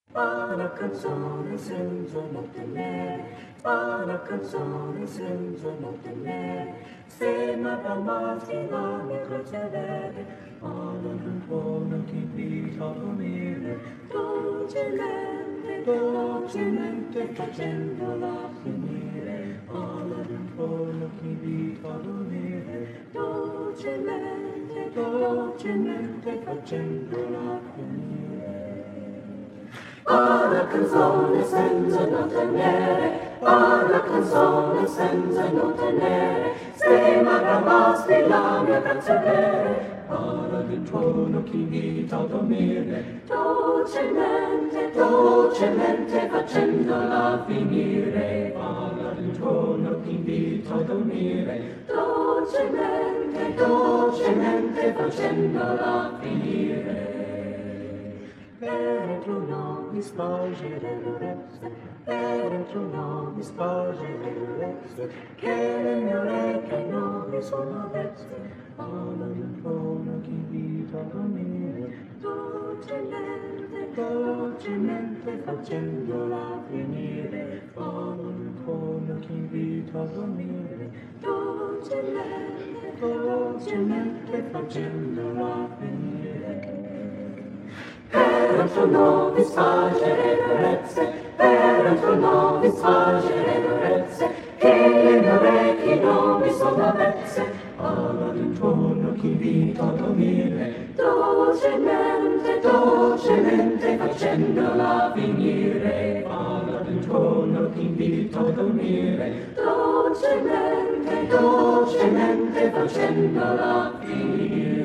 Una canzone senza notte nere, una canzone senza notte nere, sembra davanti la mia croce verde, alla buona che vita dormire, dolcemente, dolcemente facendola finire, alla buona che vita dormire, dolcemente, dolcemente facendola finire. Una canzone senza note nere, una canzone senza note nere, sembra davanti la mia canzone, alla tuono chi invita a dormire, dolcemente, dolcemente facendola finire, alla tuono chi invita a dormire, dolcemente, dolcemente facendola finire. Per tu non mi spargerezze, per tu non mi spargerezze, che le mie orecchie non mi sono avvezze, alla buona che invita a dormire, dolcemente, dolcemente facendola finire, alla buona che invita a dormire, dolcemente, dolcemente facendola finire. Per un tuo nome sfagere durezze, per un tuo nome sfagere durezze, che le mie orecchie non mi sono avvezze, alla d'intorno chi invita a dormire, dolcemente, dolcemente facendola finire, alla d'intorno chi invita a dormire, dolcemente, dolcemente facendola finire.